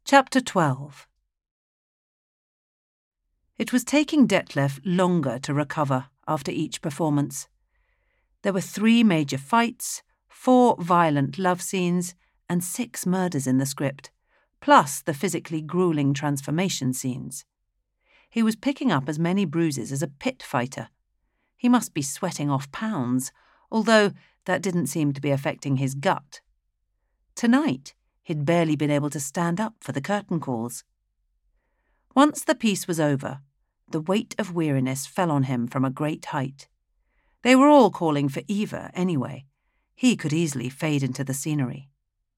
Chapter 12. It was taking Detlef longer to recover after each performance. There were 3 major fights, 4 violent love scenes, and 6 murders in the script, plus the physically grueling transformation scenes. He was picking up as many bruises as a pit fighter. He must be sweating off pounds, although that didn't seem to be affecting his gut. Tonight, he'd barely been able to stand up for the curtain calls. Once the piece was over, the weight of weariness fell on him from a great height. They were all calling for Eva anyway. He could easily fade into the scenery.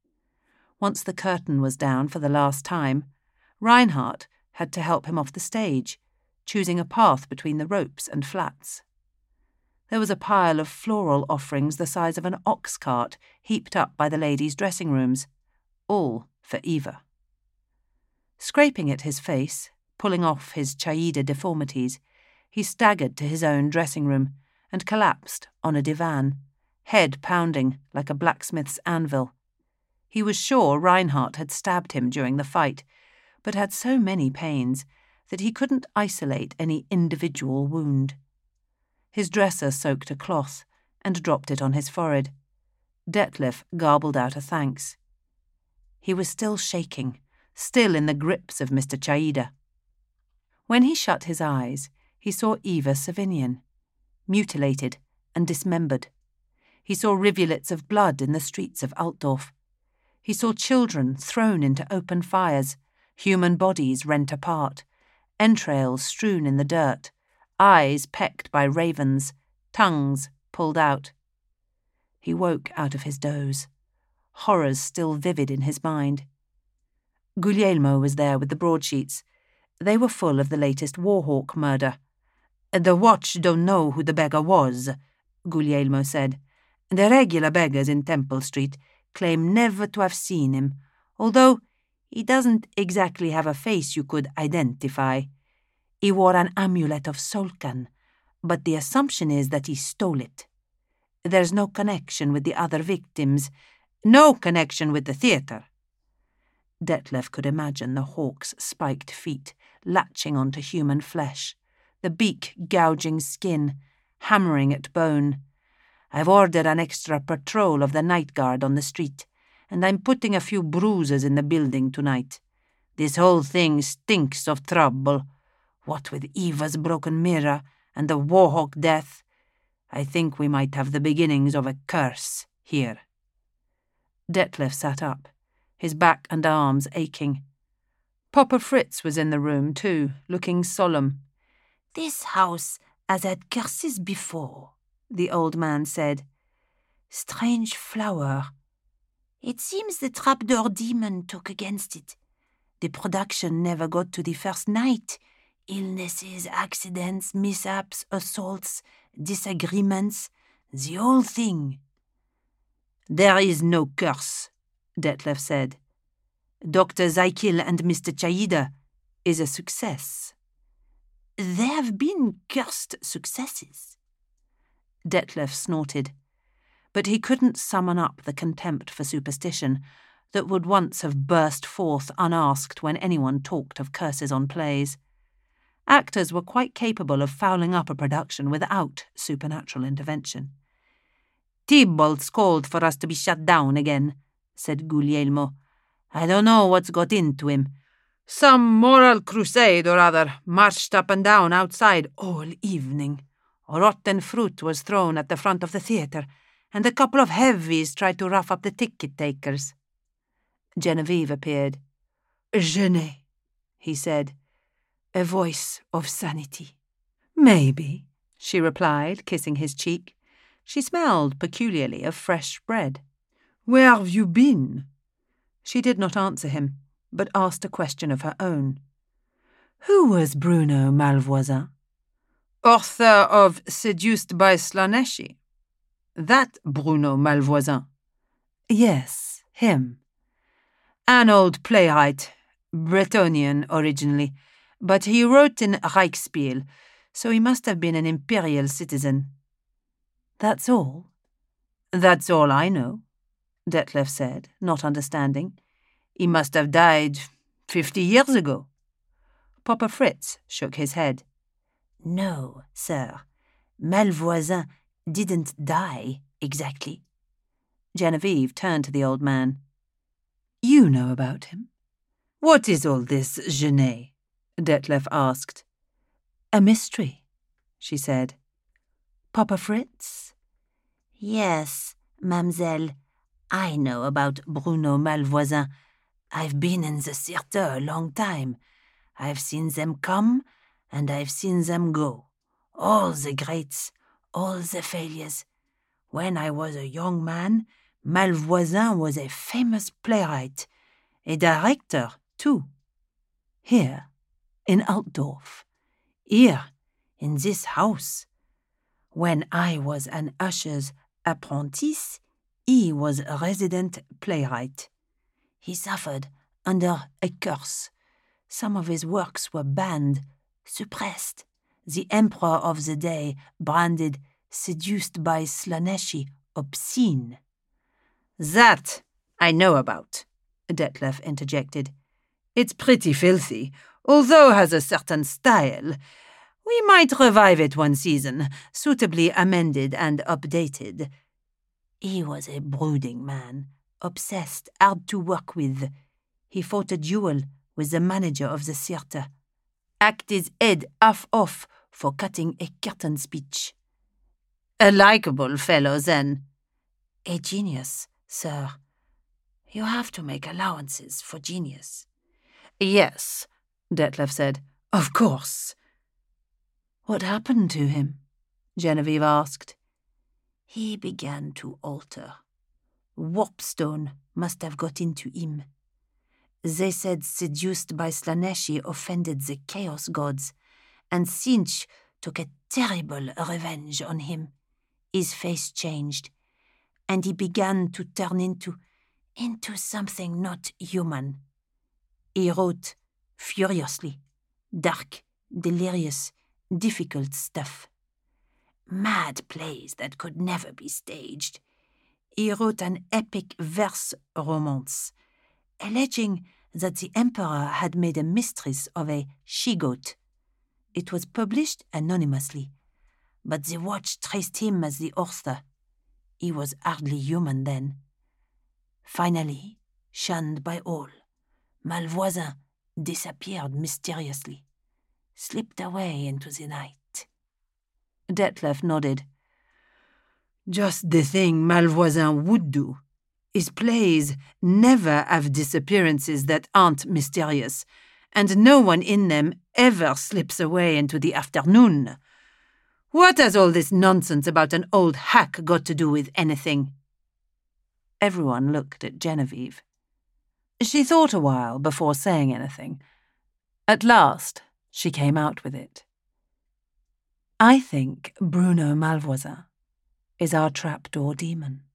Once the curtain was down for the last time, Reinhardt had to help him off the stage, choosing a path between the ropes and flats. There was a pile of floral offerings the size of an ox cart heaped up by the ladies' dressing rooms, all for Eva. Scraping at his face, pulling off his Chaida deformities, he staggered to his own dressing room and collapsed on a divan, head pounding like a blacksmith's anvil. He was sure Reinhardt had stabbed him during the fight, but had so many pains that he couldn't isolate any individual wound. His dresser soaked a cloth and dropped it on his forehead. Detlef garbled out a thanks. He was still shaking, still in the grips of Mr. Chaida. When he shut his eyes, he saw Eva Savinian, mutilated and dismembered. He saw rivulets of blood in the streets of Altdorf. He saw children thrown into open fires, human bodies rent apart, entrails strewn in the dirt, eyes pecked by ravens, tongues pulled out. He woke out of his doze, horrors still vivid in his mind. Guglielmo was there with the broadsheets. They were full of the latest Warhawk murder. "The watch don't know who the beggar was," Guglielmo said. "The regular beggars in Temple Street claim never to have seen him, although he doesn't exactly have a face you could identify. He wore an amulet of Solkan, but the assumption is that he stole it. There's no connection with the other victims, no connection with the theatre." Detlef could imagine the hawk's spiked feet latching onto human flesh, the beak gouging skin, hammering at bone. "I've ordered an extra patrol of the night guard on the street, and I'm putting a few bruisers in the building tonight. This whole thing stinks of trouble. What with Eva's broken mirror and the Warhawk death, I think we might have the beginnings of a curse here." Detlef sat up, his back and arms aching. Papa Fritz was in the room too, looking solemn. "This house has had curses before," the old man said. "Strange flower. It seems the trapdoor demon took against it. The production never got to the first night. Illnesses, accidents, mishaps, assaults, disagreements, the whole thing." "There is no curse," Detlef said. "Dr. Zaikil and Mr. Chaida is a success." "There have been cursed successes." Detlef snorted, but he couldn't summon up the contempt for superstition that would once have burst forth unasked when anyone talked of curses on plays. Actors were quite capable of fouling up a production without supernatural intervention. "Tybalt's called for us to be shut down again," said Guglielmo. "I don't know what's got into him. Some moral crusade or other, marched up and down outside all evening. Rotten fruit was thrown at the front of the theatre, and a couple of heavies tried to rough up the ticket takers." Genevieve appeared. "Genet," he said, a voice of sanity. "Maybe," she replied, kissing his cheek. She smelled peculiarly of fresh bread. "Where have you been?" She did not answer him, but asked a question of her own. "Who was Bruno Malvoisin?" "Author of Seduced by Slaneshi." "That Bruno Malvoisin?" "Yes, him." "An old playwright, Bretonnian originally, but he wrote in Reichsspiel, so he must have been an imperial citizen." "That's all?" "That's all I know," Detlef said, not understanding. "He must have died 50 years ago. Papa Fritz shook his head. No, sir. Malvoisin didn't die exactly. Genevieve turned to the old man. You know about him? What is all this, Genet? Detlef asked. A mystery, she said. Papa Fritz? Yes, mademoiselle. I know about Bruno Malvoisin. I've been in the theatre a long time. I've seen them come, and I've seen them go. All the greats, all the failures. When I was a young man, Malvoisin was a famous playwright, a director, too. Here, in Altdorf. Here, in this house. When I was an usher's apprentice, he was a resident playwright. He suffered under a curse. Some of his works were banned, suppressed. The emperor of the day branded Seduced by Slaaneshi obscene. That I know about, Detlef interjected. It's pretty filthy, although has a certain style. We might revive it one season, suitably amended and updated. He was a brooding man, obsessed, hard to work with. He fought a duel with the manager of the theatre. Hacked his head half off for cutting a curtain speech. A likable fellow, then. A genius, sir. You have to make allowances for genius. Yes, Detlef said. Of course. What happened to him? Genevieve asked. He began to alter. Warpstone must have got into him. They said Seduced by Slaaneshi offended the Chaos Gods, and Tzeentch took a terrible revenge on him. His face changed, and he began to turn into something not human. He wrote furiously, dark, delirious, difficult stuff. Mad plays that could never be staged. He wrote an epic verse romance, alleging that the emperor had made a mistress of a she-goat. It was published anonymously, but the watch traced him as the author. He was hardly human then. Finally, shunned by all, Malvoisin disappeared mysteriously, slipped away into the night. Detlef nodded. Just the thing Malvoisin would do. His plays never have disappearances that aren't mysterious, and no one in them ever slips away into the afternoon. What has all this nonsense about an old hack got to do with anything? Everyone looked at Genevieve. She thought a while before saying anything. At last, she came out with it. I think Bruno Malvoisin is our trapdoor demon.